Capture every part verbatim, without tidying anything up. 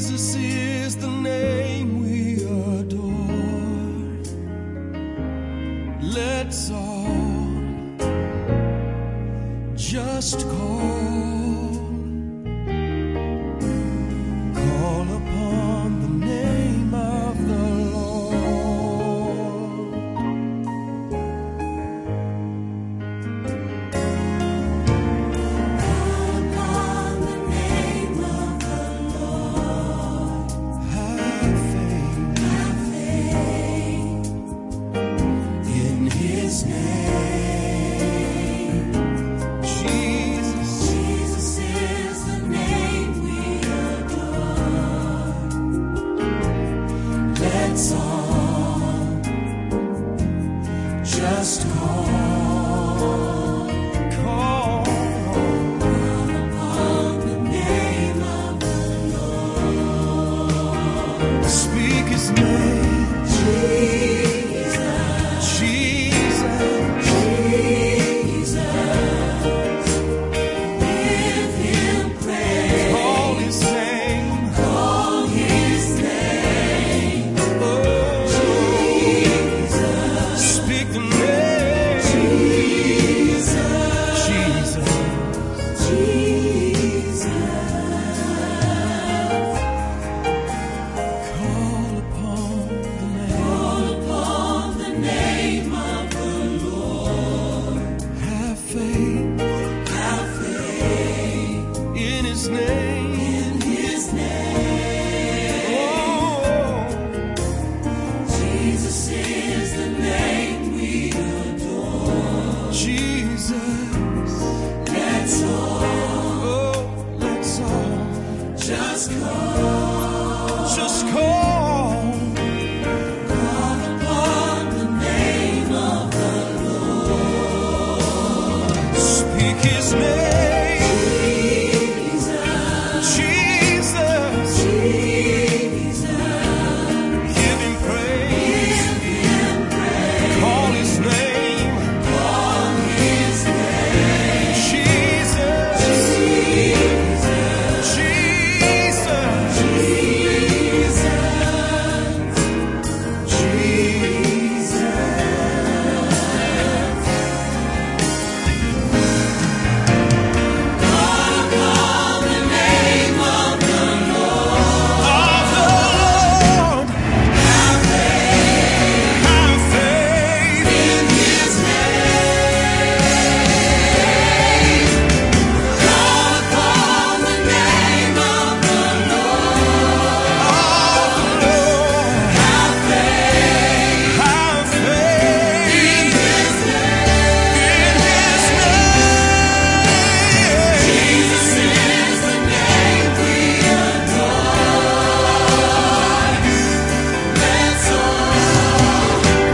Jesus is the name we adore. Let's all just call, call upon the name of the Lord. Call upon the name of the Lord. Have faith, Have faith in His name. Jesus, Jesus is the name we adore. let's all just call, call Upon the name of the Lord. speak His name. Jesus, Jesus, Jesus, give Him praise. call His name. Call His name. Oh, Jesus, speak the name. Jesus, Jesus, Jesus. call upon the name. Call upon the name of the Lord. Have faith Have faith in His name. in His name. Oh, Jesus is the name we adore. Jesus, Let's all oh, let's all just call, just call, call upon the name of the Lord. speak His name. Jesus, Jesus, Jesus, give Him praise. give Him praise. Call His name. Call His name. Jesus, Jesus, Jesus, Jesus, Jesus. Call upon the name of the Lord. of the Lord. Have faith Have faith in His name. Call upon the name of the Lord. Have faith have faith in His name. Jesus is the name we adore. Let's all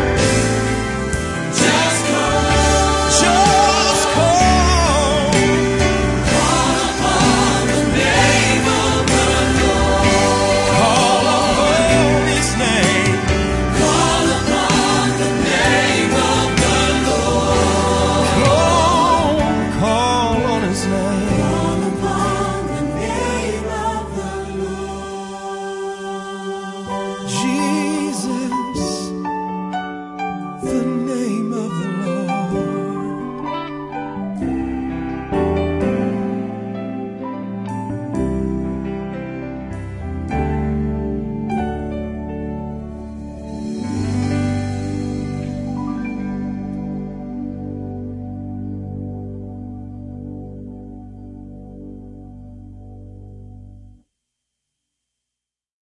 just call, Just call, call upon the name of the Lord. call upon His name. Call upon the name of the Lord. Call, call on His name.